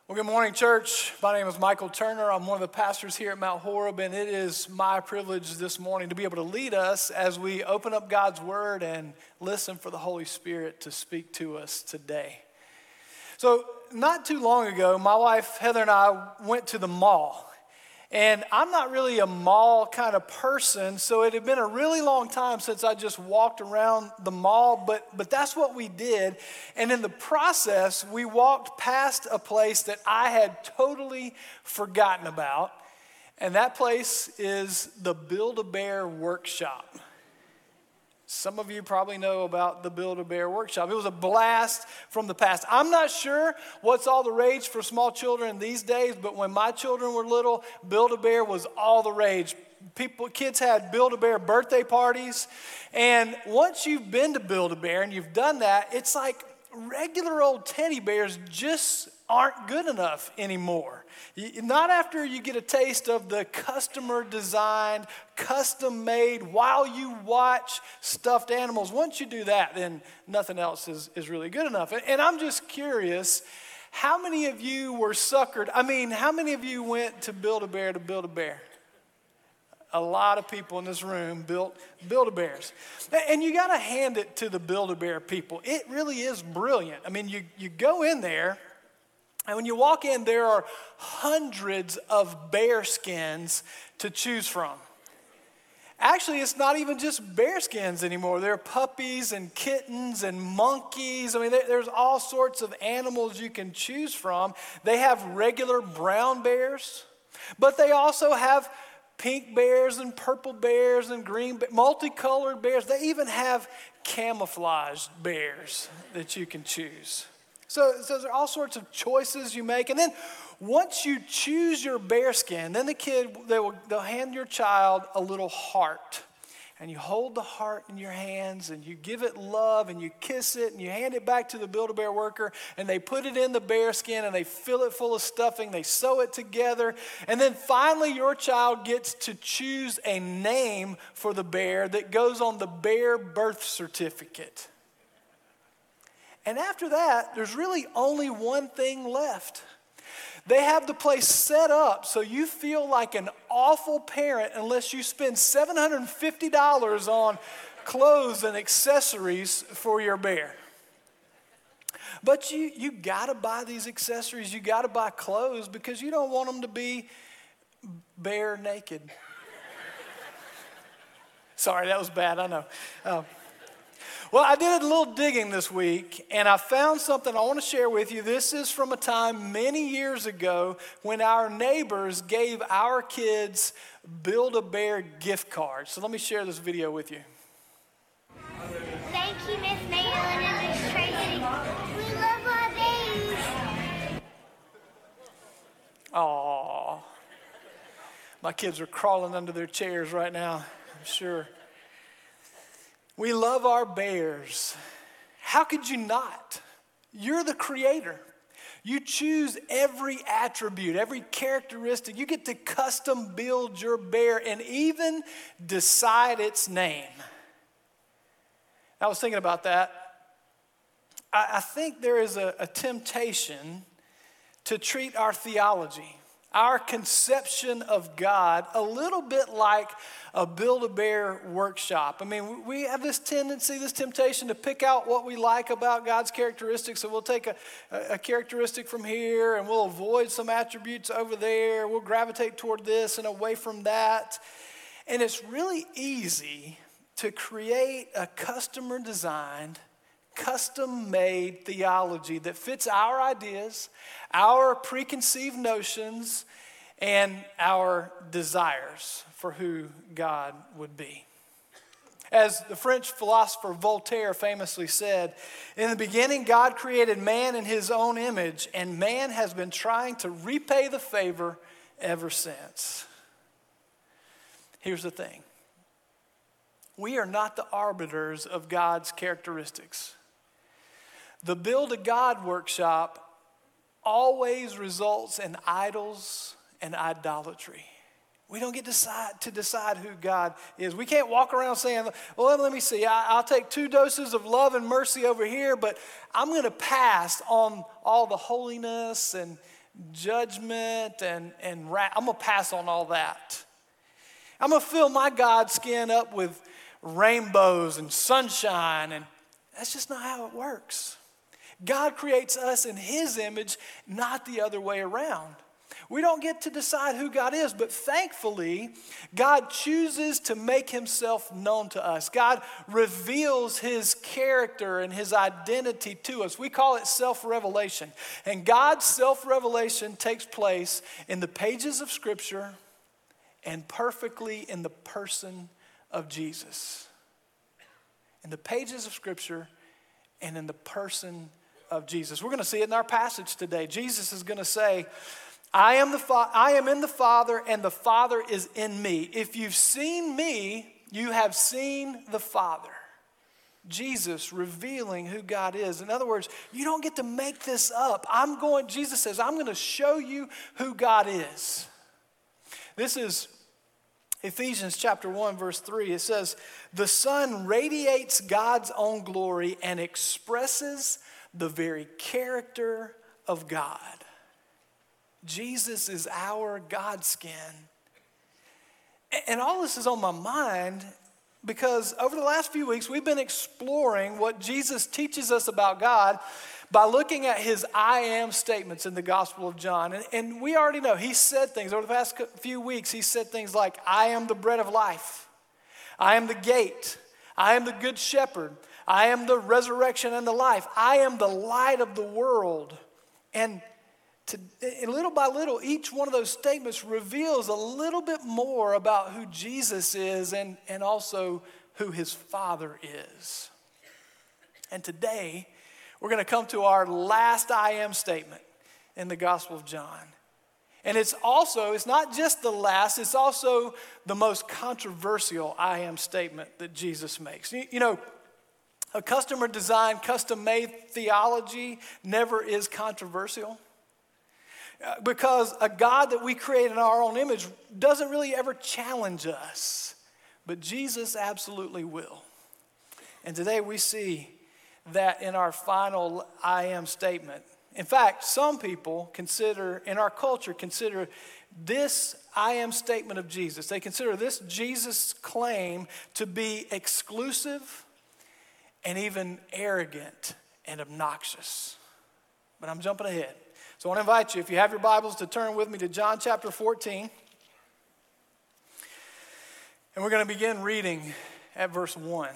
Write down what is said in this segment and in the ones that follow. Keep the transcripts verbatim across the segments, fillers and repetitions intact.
Well, good morning, church. My name is Michael Turner. I'm one of the pastors here at Mount Horeb, and it is my privilege this morning to be able to lead us as we open up God's Word and listen for the Holy Spirit to speak to us today. So, not too long ago, my wife Heather and I went to the mall. And I'm not really a mall kind of person, so it had been a really long time since I just walked around the mall, but, but that's what we did. And in the process, we walked past a place that I had totally forgotten about, and that place is the Build-A-Bear Workshop. Some of you probably know about the Build-A-Bear Workshop. It was a blast from the past. I'm not sure what's all the rage for small children these days, but when my children were little, Build-A-Bear was all the rage. People, kids had Build-A-Bear birthday parties, and once you've been to Build-A-Bear and you've done that, it's like regular old teddy bears just aren't good enough anymore. Not after you get a taste of the customer-designed, custom-made, while you watch stuffed animals. Once you do that, then nothing else is, is really good enough. And, and I'm just curious, how many of you were suckered? I mean, how many of you went to Build-A-Bear to Build-A-Bear? A lot of people in this room built Build-A-Bears. And you got to hand it to the Build-A-Bear people. It really is brilliant. I mean, you, you go in there, and when you walk in, there are hundreds of bear skins to choose from. Actually, it's not even just bear skins anymore. There are puppies and kittens and monkeys. I mean, there, there's all sorts of animals you can choose from. They have regular brown bears, but they also have pink bears and purple bears and green, multicolored bears. They even have camouflaged bears that you can choose. So, so there are all sorts of choices you make. And then once you choose your bear skin, then the kid, they will, they'll hand your child a little heart. And you hold the heart in your hands and you give it love and you kiss it and you hand it back to the Build-A-Bear worker and they put it in the bear skin and they fill it full of stuffing. They sew it together. And then finally your child gets to choose a name for the bear that goes on the bear birth certificate. And after that, there's really only one thing left. They have the place set up so you feel like an awful parent unless you spend seven hundred fifty dollars on clothes and accessories for your bear. But you, you got to buy these accessories. You got to buy clothes because you don't want them to be bare naked. Sorry, that was bad, I know. Uh, Well, I did a little digging this week, and I found something I want to share with you. This is from a time many years ago when our neighbors gave our kids Build-A-Bear gift cards. So let me share this video with you. Thank you, Miss Maylin and Miss Tracy. We love our babies. Aww. My kids are crawling under their chairs right now, I'm sure. We love our bears. How could you not? You're the creator. You choose every attribute, every characteristic. You get to custom build your bear and even decide its name. I was thinking about that. I, I think there is a, a temptation to treat our theology, our conception of God, a little bit like a Build-A-Bear workshop. I mean, we have this tendency, this temptation to pick out what we like about God's characteristics. So we'll take a, a characteristic from here and we'll avoid some attributes over there. We'll gravitate toward this and away from that. And it's really easy to create a customer-designed, custom-made theology that fits our ideas, our preconceived notions, and our desires for who God would be. As the French philosopher Voltaire famously said, in the beginning God created man in his own image, and man has been trying to repay the favor ever since. Here's the thing. We are not the arbiters of God's characteristics. The Build-A-God workshop always results in idols and idolatry. We don't get decide, to decide who God is. We can't walk around saying, well, let me see, I, I'll take two doses of love and mercy over here, but I'm going to pass on all the holiness and judgment and, and wrath. I'm going to pass on all that. I'm going to fill my God skin up with rainbows and sunshine, and that's just not how it works. God creates us in his image, not the other way around. We don't get to decide who God is, but thankfully, God chooses to make himself known to us. God reveals his character and his identity to us. We call it self-revelation. And God's self-revelation takes place in the pages of Scripture and perfectly in the person of Jesus. In the pages of Scripture and in the person of Jesus. We're going to see it in our passage today. Jesus is going to say, I am the fa- I am in the Father, and the Father is in me. If you've seen me, you have seen the Father. Jesus revealing who God is. In other words, you don't get to make this up. I'm going, Jesus says, I'm going to show you who God is. This is Ephesians chapter one, verse three. It says, the Son radiates God's own glory and expresses the very character of God. Jesus is our God skin. And all this is on my mind because over the last few weeks, we've been exploring what Jesus teaches us about God by looking at his I am statements in the Gospel of John. And, and we already know he said things over the past few weeks. He said things like, I am the bread of life. I am the gate. I am the good shepherd. I am the resurrection and the life. I am the light of the world. And To, and little by little, each one of those statements reveals a little bit more about who Jesus is and, and also who his Father is. And today, we're going to come to our last I am statement in the Gospel of John. And it's also, it's not just the last, it's also the most controversial I am statement that Jesus makes. You, you know, a customer-designed, custom-made theology never is controversial. Because a God that we create in our own image doesn't really ever challenge us. But Jesus absolutely will. And today we see that in our final I am statement. In fact, some people consider, in our culture, consider this I am statement of Jesus. They consider this Jesus claim to be exclusive and even arrogant and obnoxious. But I'm jumping ahead. So I want to invite you, if you have your Bibles, to turn with me to John chapter fourteen. And we're going to begin reading at verse one.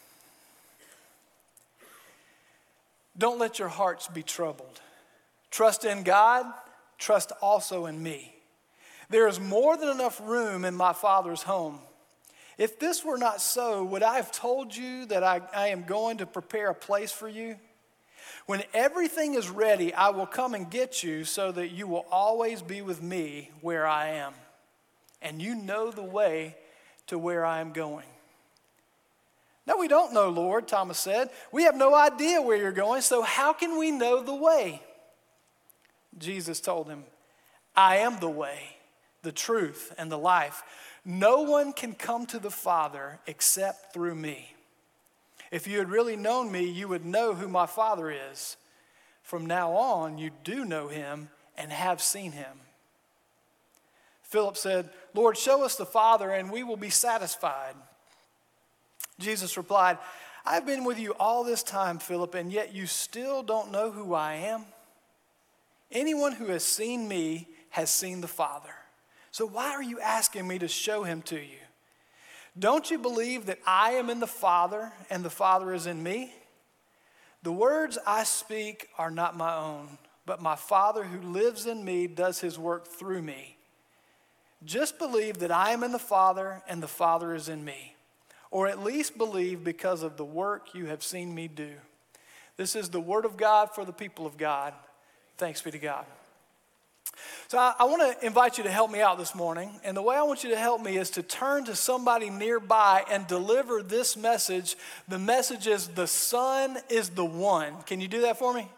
Don't let your hearts be troubled. Trust in God, trust also in me. There is more than enough room in my Father's home. If this were not so, would I have told you that I, I am going to prepare a place for you? When everything is ready, I will come and get you so that you will always be with me where I am. And you know the way to where I am going. No, we don't know, Lord, Thomas said. We have no idea where you're going, so how can we know the way? Jesus told him, I am the way, the truth, and the life. No one can come to the Father except through me. If you had really known me, you would know who my Father is. From now on, you do know him and have seen him. Philip said, Lord, show us the Father and we will be satisfied. Jesus replied, I've been with you all this time, Philip, and yet you still don't know who I am. Anyone who has seen me has seen the Father. So why are you asking me to show him to you? Don't you believe that I am in the Father and the Father is in me? The words I speak are not my own, but my Father who lives in me does his work through me. Just believe that I am in the Father and the Father is in me, or at least believe because of the work you have seen me do. This is the word of God for the people of God. Thanks be to God. So I, I want to invite you to help me out this morning. And the way I want you to help me is to turn to somebody nearby and deliver this message. The message is, the Son is the one. Can you do that for me?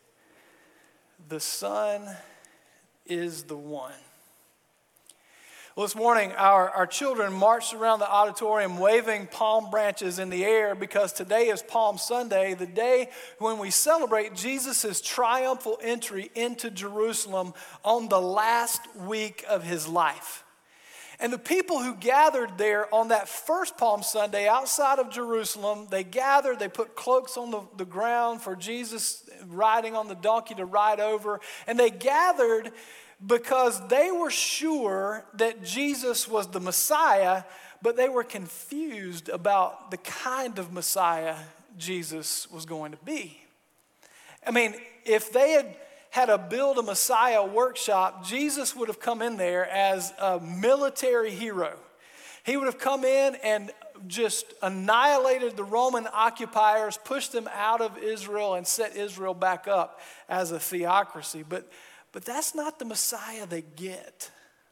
The Son is the one. Well, this morning, our, our children marched around the auditorium waving palm branches in the air because today is Palm Sunday, the day when we celebrate Jesus' triumphal entry into Jerusalem on the last week of his life. And the people who gathered there on that first Palm Sunday outside of Jerusalem, they gathered, they put cloaks on the, the ground for Jesus riding on the donkey to ride over, and they gathered because they were sure that Jesus was the Messiah, but they were confused about the kind of Messiah Jesus was going to be. I mean, if they had had a Build a Messiah workshop, Jesus would have come in there as a military hero. He would have come in and just annihilated the Roman occupiers, pushed them out of Israel, and set Israel back up as a theocracy. But But that's not the Messiah they get.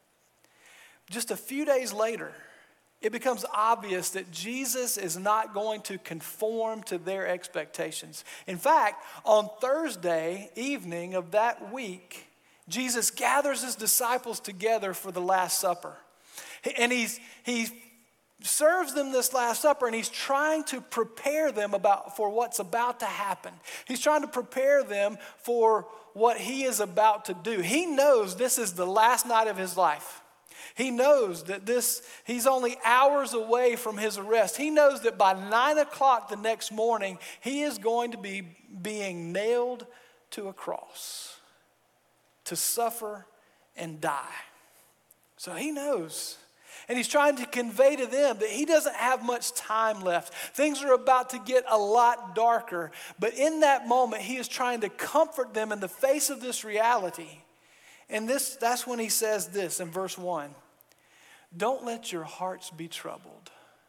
Just a few days later, it becomes obvious that Jesus is not going to conform to their expectations. In fact, on Thursday evening of that week, Jesus gathers his disciples together for the Last Supper. And he's, he serves them this Last Supper, and he's trying to prepare them about for what's about to happen. He's trying to prepare them for what he is about to do. He knows this is the last night of his life. He knows that this, he's only hours away from his arrest. He knows that by nine o'clock the next morning, he is going to be being nailed to a cross to suffer and die. So he knows. And he's trying to convey to them that he doesn't have much time left. Things are about to get a lot darker. But in that moment, he is trying to comfort them in the face of this reality. And this, that's when he says this in verse one. Don't let your hearts be troubled.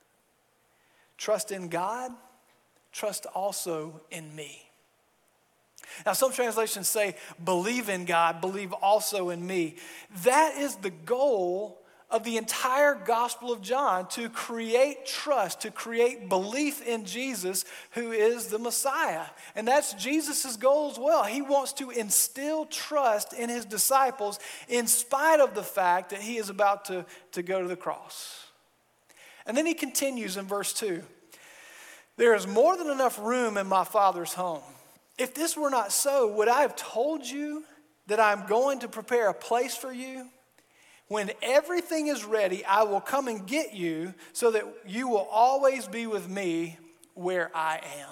Trust in God. Trust also in me. Now, some translations say, believe in God, believe also in me. That is the goal of the entire Gospel of John, to create trust, to create belief in Jesus, who is the Messiah. And that's Jesus' goal as well. He wants to instill trust in his disciples in spite of the fact that he is about to, to go to the cross. And then he continues in verse two. There is more than enough room in my Father's home. If this were not so, would I have told you that I'm going to prepare a place for you? When everything is ready, I will come and get you so that you will always be with me where I am.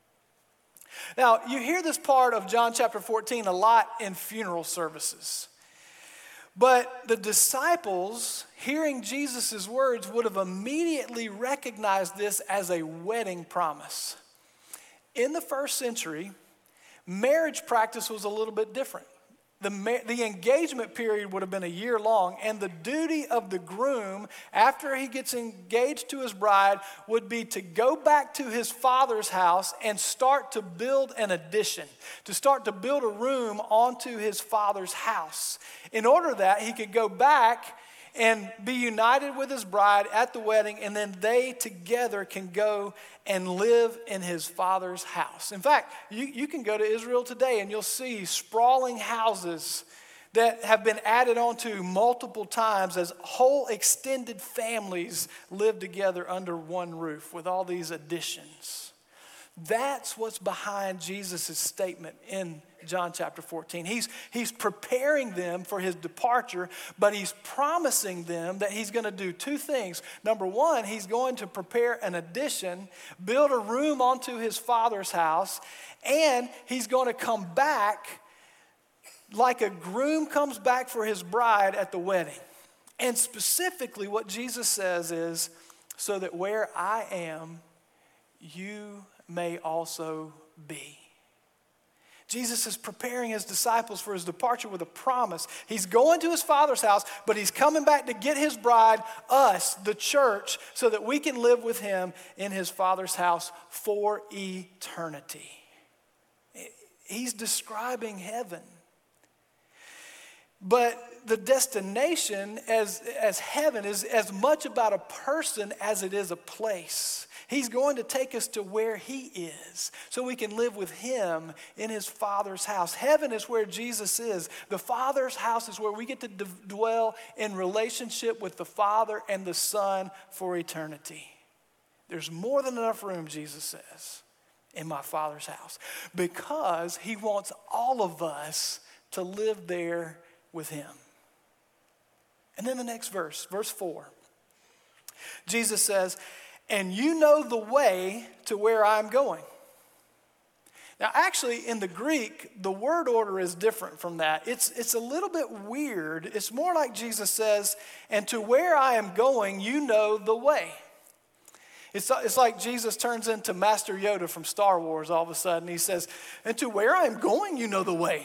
Now, you hear this part of John chapter fourteen a lot in funeral services. But the disciples, hearing Jesus' words, would have immediately recognized this as a wedding promise. In the first century, marriage practice was a little bit different. The, the engagement period would have been a year long, and the duty of the groom, after he gets engaged to his bride, would be to go back to his father's house and start to build an addition, to start to build a room onto his father's house. In order that he could go back and be united with his bride at the wedding, and then they together can go and live in his father's house. In fact, you, you can go to Israel today and you'll see sprawling houses that have been added onto multiple times as whole extended families live together under one roof with all these additions. That's what's behind Jesus' statement in John chapter fourteen. He's, he's preparing them for his departure, but he's promising them that he's going to do two things. Number one, he's going to prepare an addition, build a room onto his father's house, and he's going to come back like a groom comes back for his bride at the wedding. And specifically what Jesus says is, so that where I am, you may also be. Jesus is preparing his disciples for his departure with a promise. He's going to his Father's house, but he's coming back to get his bride, us, the church, so that we can live with him in his Father's house for eternity. He's describing heaven. But the destination as, as heaven is as much about a person as it is a place. He's going to take us to where he is so we can live with him in his Father's house. Heaven is where Jesus is. The Father's house is where we get to d- dwell in relationship with the Father and the Son for eternity. There's more than enough room, Jesus says, in my Father's house, because he wants all of us to live there with him. And then the next verse, verse four, Jesus says, and you know the way to where I'm going. Now, actually, in the Greek, the word order is different from that. It's, it's a little bit weird. It's more like Jesus says, and to where I am going, you know the way. It's, it's like Jesus turns into Master Yoda from Star Wars all of a sudden. He says, and to where I am going, you know the way.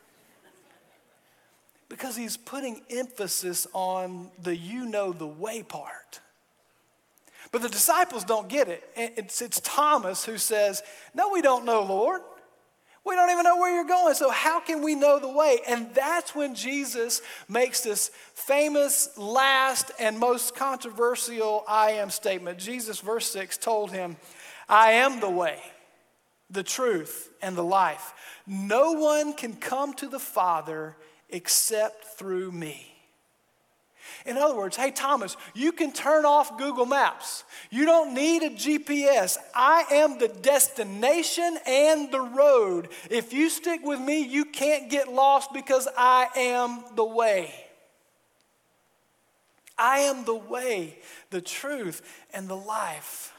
Because he's putting emphasis on the you know the way part. But the disciples don't get it. It's, it's Thomas who says, no, we don't know, Lord. We don't even know where you're going, so how can we know the way? And that's when Jesus makes this famous, last, and most controversial I am statement. Jesus, verse six, told him, I am the way, the truth, and the life. No one can come to the Father except through me. In other words, hey, Thomas, you can turn off Google Maps. You don't need a G P S. I am the destination and the road. If you stick with me, you can't get lost because I am the way. I am the way, the truth, and the life.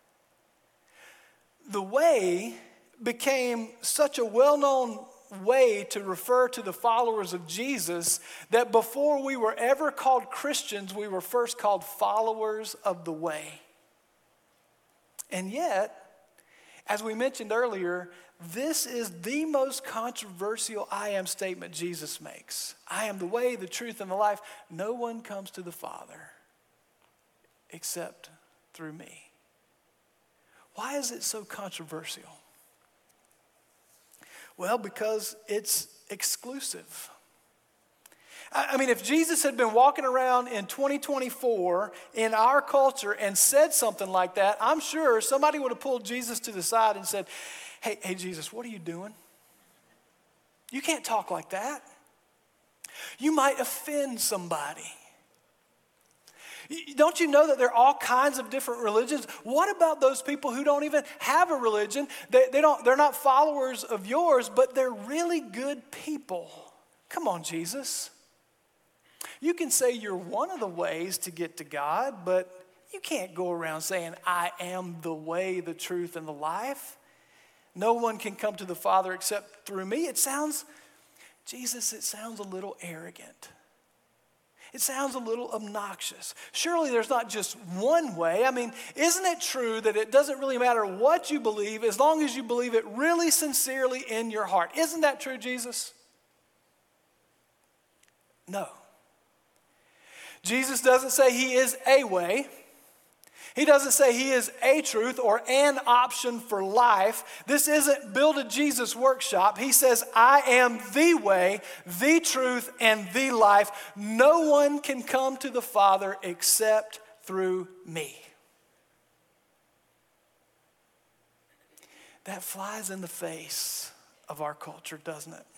The way became such a well-known way to refer to the followers of Jesus that before we were ever called Christians, we were first called followers of the way. And yet, as we mentioned earlier, this is the most controversial I am statement Jesus makes. I am the way, the truth, and the life. No one comes to the Father except through me. Why is it so controversial? Well, because it's exclusive. I mean, if Jesus had been walking around in twenty twenty-four in our culture and said something like that, I'm sure somebody would have pulled Jesus to the side and said, hey, hey, Jesus, what are you doing? You can't talk like that. You might offend somebody. Don't you know that there are all kinds of different religions? What about those people who don't even have a religion? They, they don't, they're not followers of yours, but they're really good people. Come on, Jesus. You can say you're one of the ways to get to God, but you can't go around saying, I am the way, the truth, and the life. No one can come to the Father except through me. It sounds, Jesus, it sounds a little arrogant. It sounds a little obnoxious. Surely there's not just one way. I mean, isn't it true that it doesn't really matter what you believe as long as you believe it really sincerely in your heart? Isn't that true, Jesus? No. Jesus doesn't say he is a way. He doesn't say he is a truth or an option for life. This isn't Build a Jesus workshop. He says, I am the way, the truth, and the life. No one can come to the Father except through me. That flies in the face of our culture, doesn't it?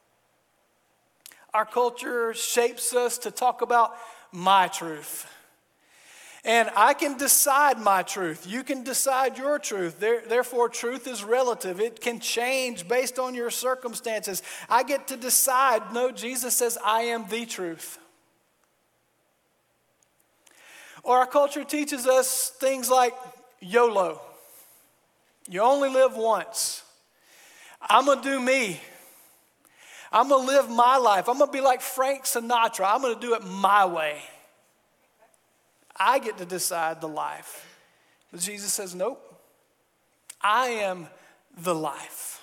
Our culture shapes us to talk about my truth. And I can decide my truth. You can decide your truth. There, therefore, truth is relative. It can change based on your circumstances. I get to decide. No, Jesus says, I am the truth. Or our culture teaches us things like YOLO. You only live once. I'm going to do me. I'm going to live my life. I'm going to be like Frank Sinatra. I'm going to do it my way. I get to decide the life. But Jesus says, nope. I am the life.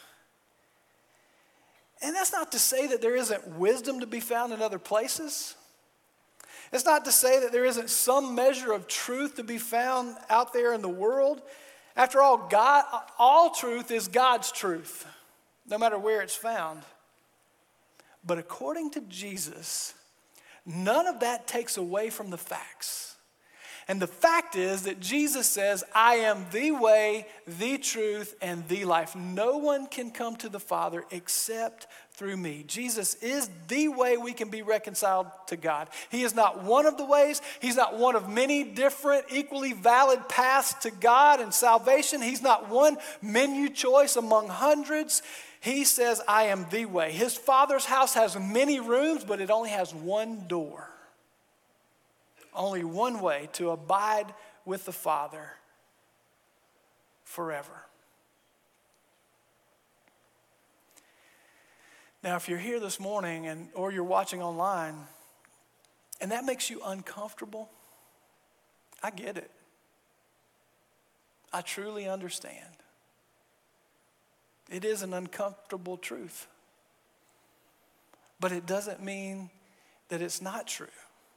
And that's not to say that there isn't wisdom to be found in other places. It's not to say that there isn't some measure of truth to be found out there in the world. After all, God, all truth is God's truth, no matter where it's found. But according to Jesus, none of that takes away from the facts. And the fact is that Jesus says, I am the way, the truth, and the life. No one can come to the Father except through me. Jesus is the way we can be reconciled to God. He is not one of the ways. He's not one of many different, equally valid paths to God and salvation. He's not one menu choice among hundreds. He says, I am the way. His Father's house has many rooms, but it only has one door. Only one way to abide with the Father forever. Now, if you're here this morning and or you're watching online, and that makes you uncomfortable, I get it. I truly understand. It is an uncomfortable truth. But it doesn't mean that it's not true.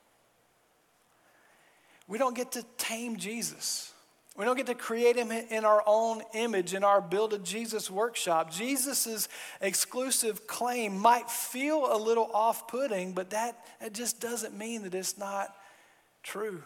We don't get to tame Jesus. We don't get to create him in our own image in our Build a Jesus workshop. Jesus' exclusive claim might feel a little off-putting, but that, that just doesn't mean that it's not true.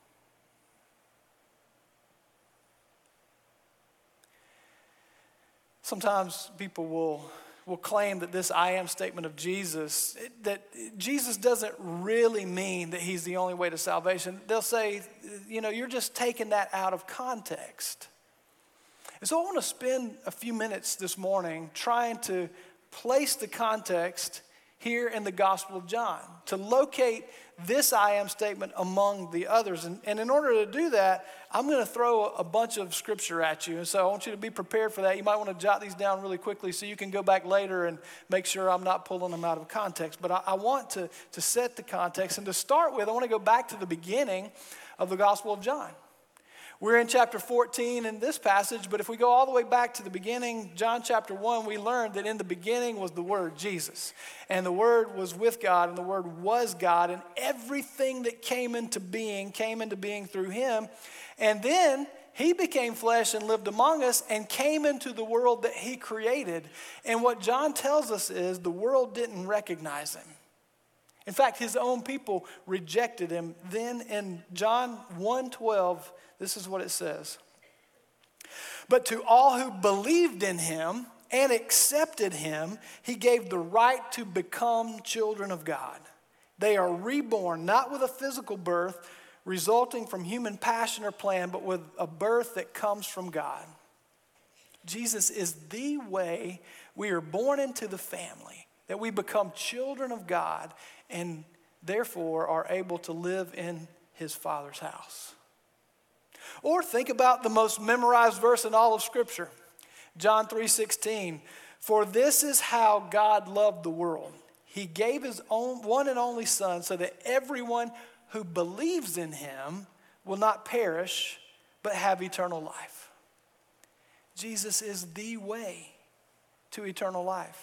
Sometimes people will, will claim that this I am statement of Jesus, that Jesus doesn't really mean that he's the only way to salvation. They'll say, you know, you're just taking that out of context. And so I want to spend a few minutes this morning trying to place the context here in the Gospel of John, to locate this I am statement among the others. And, and in order to do that, I'm going to throw a bunch of scripture at you. And so I want you to be prepared for that. You might want to jot these down really quickly so you can go back later and make sure I'm not pulling them out of context. But I, I want to, to set the context. And to start with, I want to go back to the beginning of the Gospel of John. We're in chapter fourteen in this passage, but if we go all the way back to the beginning, John chapter one, we learned that in the beginning was the Word, Jesus. And the Word was with God, and the Word was God, and everything that came into being came into being through him. And then he became flesh and lived among us and came into the world that he created. And what John tells us is the world didn't recognize him. In fact, his own people rejected him. Then in John one twelve, this is what it says. But to all who believed in him and accepted him, he gave the right to become children of God. They are reborn, not with a physical birth resulting from human passion or plan, but with a birth that comes from God. Jesus is the way we are born into the family, that we become children of God and therefore are able to live in his Father's house. Or think about the most memorized verse in all of Scripture, John three sixteen. For this is how God loved the world. He gave his own one and only Son so that everyone who believes in him will not perish but have eternal life. Jesus is the way to eternal life.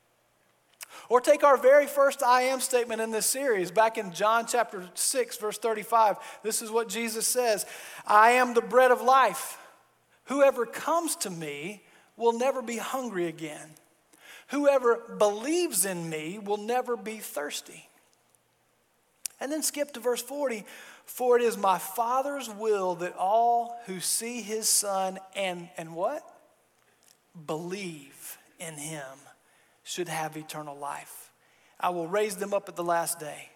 Or take our very first I am statement in this series, back in John chapter six, verse thirty-five. This is what Jesus says, I am the bread of life. Whoever comes to me will never be hungry again. Whoever believes in me will never be thirsty. And then skip to verse forty. For it is my Father's will that all who see his Son and, and what? Believe in him should have eternal life. I will raise them up at the last day.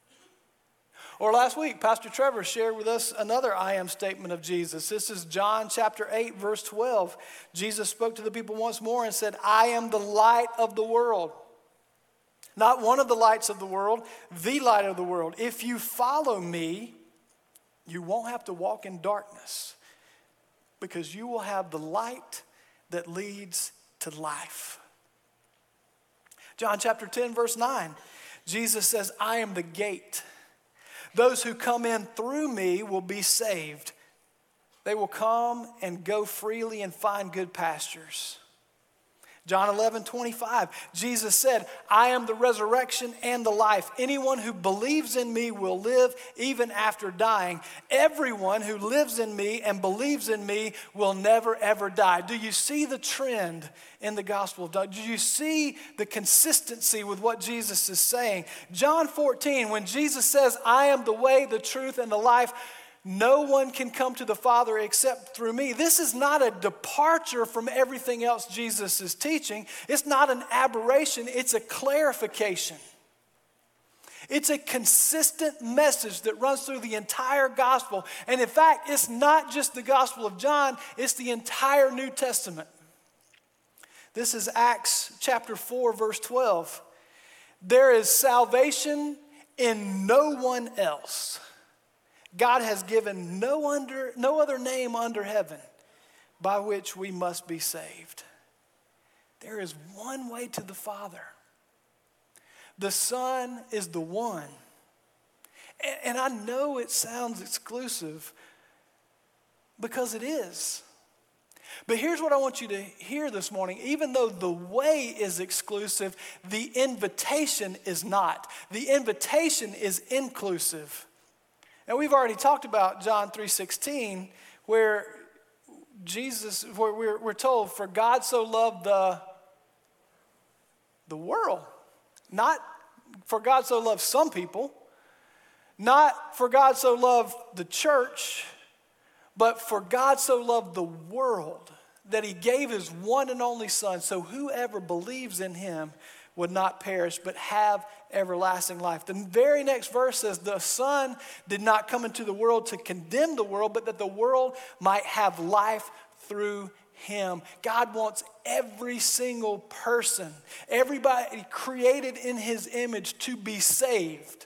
Or last week, Pastor Trevor shared with us another I am statement of Jesus. This is John chapter eight, verse twelve. Jesus spoke to the people once more and said, I am the light of the world. Not one of the lights of the world, the light of the world. If you follow me, you won't have to walk in darkness because you will have the light that leads to life. John chapter ten, verse nine, Jesus says, I am the gate. Those who come in through me will be saved. They will come and go freely and find good pastures. John eleven twenty-five, Jesus said, I am the resurrection and the life. Anyone who believes in me will live even after dying. Everyone who lives in me and believes in me will never, ever die. Do you see the trend in the Gospel of John? Do you see the consistency with what Jesus is saying? John fourteen, when Jesus says, I am the way, the truth, and the life, no one can come to the Father except through me. This is not a departure from everything else Jesus is teaching. It's not an aberration. It's a clarification. It's a consistent message that runs through the entire gospel. And in fact, it's not just the Gospel of John, it's the entire New Testament. This is Acts chapter four, verse twelve. There is salvation in no one else. God has given no, under, no other name under heaven by which we must be saved. There is one way to the Father. The Son is the one. And, and I know it sounds exclusive because it is. But here's what I want you to hear this morning. Even though the way is exclusive, the invitation is not. The invitation is inclusive. And we've already talked about John three sixteen, where Jesus, where we're, we're told, for God so loved the, the world. Not for God so loved some people, not for God so loved the church, but for God so loved the world that he gave his one and only Son, so whoever believes in him would not perish, but have everlasting life. The very next verse says, the Son did not come into the world to condemn the world, but that the world might have life through him. God wants every single person, everybody created in his image, to be saved.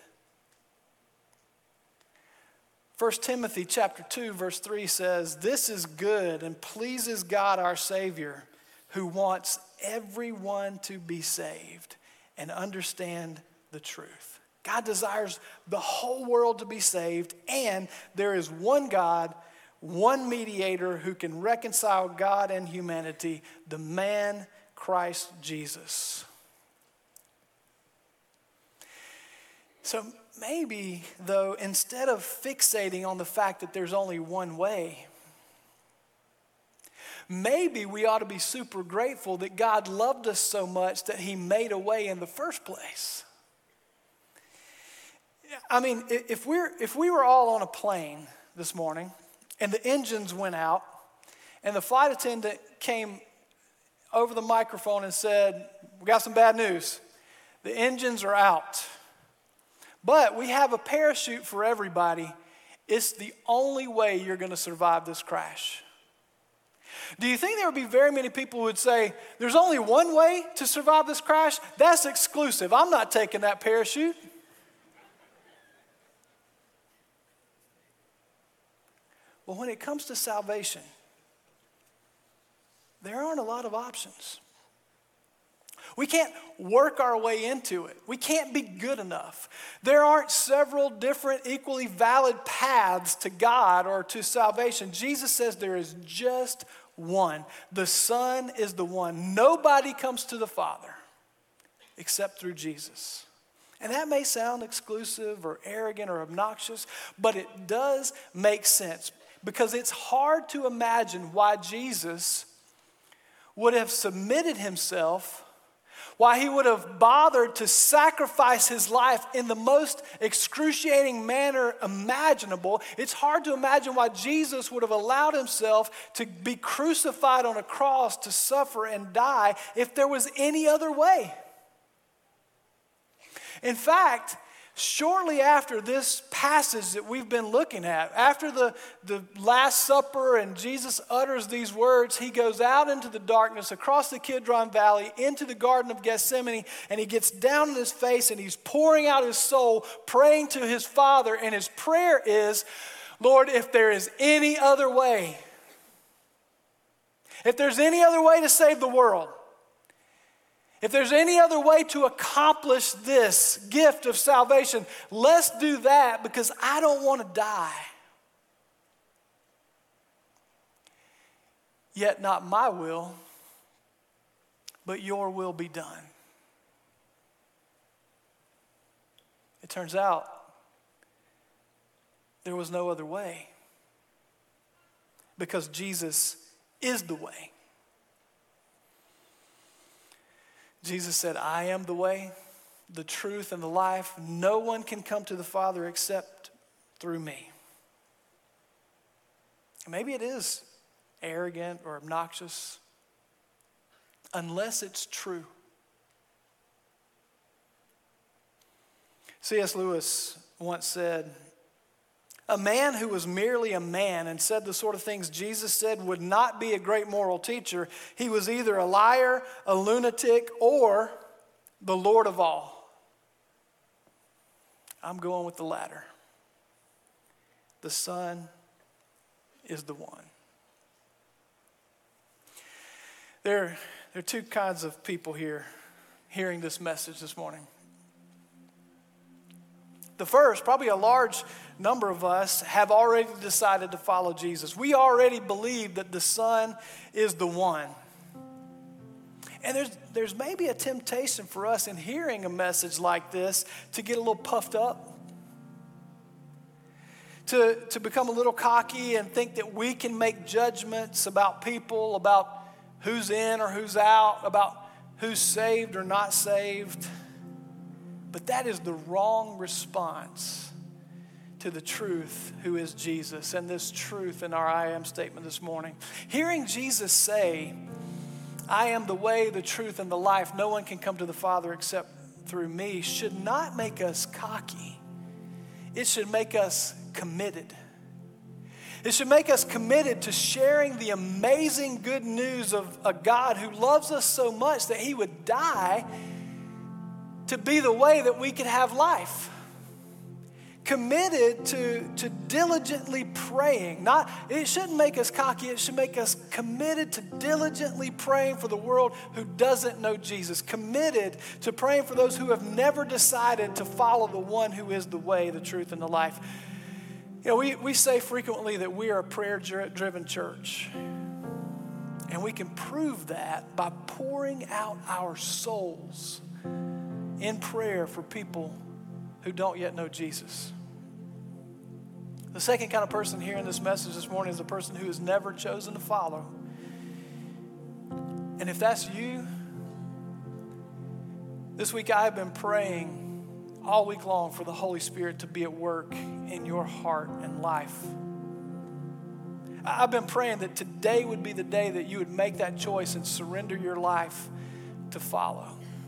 First Timothy chapter two, verse three says, this is good and pleases God our Savior, who wants everyone to be saved and understand the truth. God desires the whole world to be saved, and there is one God, one mediator who can reconcile God and humanity, the man Christ Jesus. So maybe, though, instead of fixating on the fact that there's only one way, maybe we ought to be super grateful that God loved us so much that he made a way in the first place. I mean, if we're if we were all on a plane this morning and the engines went out and the flight attendant came over the microphone and said, we got some bad news. The engines are out. But we have a parachute for everybody. It's the only way you're going to survive this crash. Do you think there would be very many people who would say, there's only one way to survive this crash? That's exclusive. I'm not taking that parachute. Well, when it comes to salvation, there aren't a lot of options. We can't work our way into it. We can't be good enough. There aren't several different equally valid paths to God or to salvation. Jesus says there is just one. The Son is the one. Nobody comes to the Father except through Jesus. And that may sound exclusive or arrogant or obnoxious, but it does make sense, because it's hard to imagine why Jesus would have submitted himself, why he would have bothered to sacrifice his life in the most excruciating manner imaginable. It's hard to imagine why Jesus would have allowed himself to be crucified on a cross, to suffer and die, if there was any other way. In fact, shortly after this passage that we've been looking at, after the, the Last Supper and Jesus utters these words, he goes out into the darkness, across the Kidron Valley, into the Garden of Gethsemane, and he gets down on his face and he's pouring out his soul, praying to his Father, and his prayer is, Lord, if there is any other way, if there's any other way to save the world, if there's any other way to accomplish this gift of salvation, let's do that, because I don't want to die. Yet not my will, but your will be done. It turns out there was no other way, because Jesus is the way. Jesus said, I am the way, the truth, and the life. No one can come to the Father except through me. Maybe it is arrogant or obnoxious, unless it's true. C S Lewis once said, a man who was merely a man and said the sort of things Jesus said would not be a great moral teacher. He was either a liar, a lunatic, or the Lord of all. I'm going with the latter. The Son is the one. There, there are two kinds of people here hearing this message this morning. The first, probably a large number of us, have already decided to follow Jesus. We already believe that the Son is the one. And there's, there's maybe a temptation for us in hearing a message like this to get a little puffed up, to, to become a little cocky and think that we can make judgments about people, about who's in or who's out, about who's saved or not saved. But that is the wrong response to the truth, who is Jesus, and this truth in our I am statement this morning. Hearing Jesus say, I am the way, the truth, and the life. No one can come to the Father except through me, should not make us cocky. It should make us committed. It should make us committed to sharing the amazing good news of a God who loves us so much that he would die to be the way that we could have life. Committed to, to diligently praying. Not, it shouldn't make us cocky. It should make us committed to diligently praying for the world who doesn't know Jesus. Committed to praying for those who have never decided to follow the one who is the way, the truth, and the life. You know, we, we say frequently that we are a prayer-driven church. And we can prove that by pouring out our souls in prayer for people who don't yet know Jesus. The second kind of person hearing this message this morning is a person who has never chosen to follow. And if that's you, this week I have been praying all week long for the Holy Spirit to be at work in your heart and life. I've been praying that today would be the day that you would make that choice and surrender your life to follow.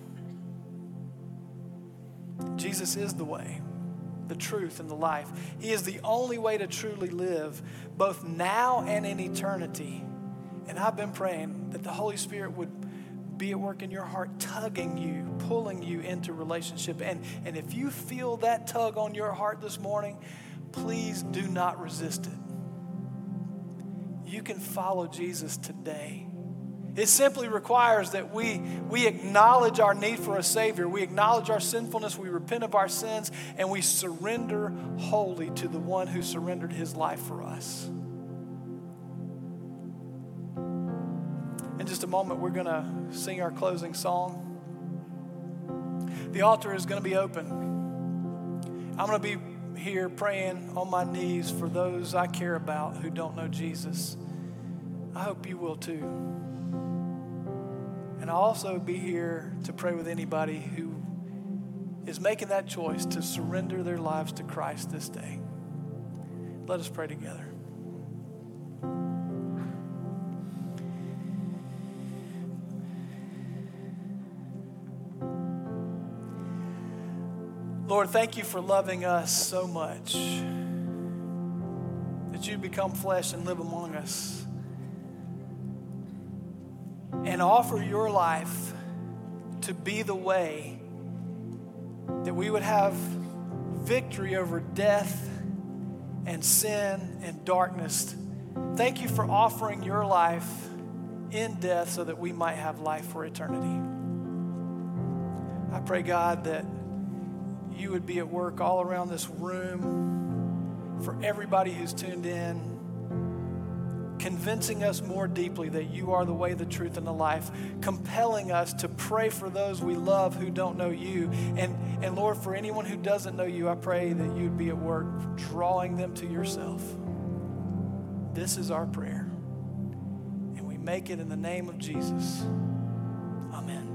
Jesus is the way, the truth, and the life. He is the only way to truly live, both now and in eternity. And I've been praying that the Holy Spirit would be at work in your heart, tugging you, pulling you into relationship. And, and if you feel that tug on your heart this morning, please do not resist it. You can follow Jesus today. It simply requires that we, we acknowledge our need for a Savior. We acknowledge our sinfulness. We repent of our sins. And we surrender wholly to the one who surrendered his life for us. In just a moment, we're going to sing our closing song. The altar is going to be open. I'm going to be here praying on my knees for those I care about who don't know Jesus. I hope you will too. And I'll also be here to pray with anybody who is making that choice to surrender their lives to Christ this day. Let us pray together. Lord, thank you for loving us so much that you become flesh and live among us. And offer your life to be the way that we would have victory over death and sin and darkness. Thank you for offering your life in death so that we might have life for eternity. I pray, God, that you would be at work all around this room for everybody who's tuned in. convincing us more deeply that you are the way, the truth, and the life, compelling us to pray for those we love who don't know you. And, and Lord, for anyone who doesn't know you, I pray that you'd be at work drawing them to yourself. This is our prayer. And we make it in the name of Jesus. Amen.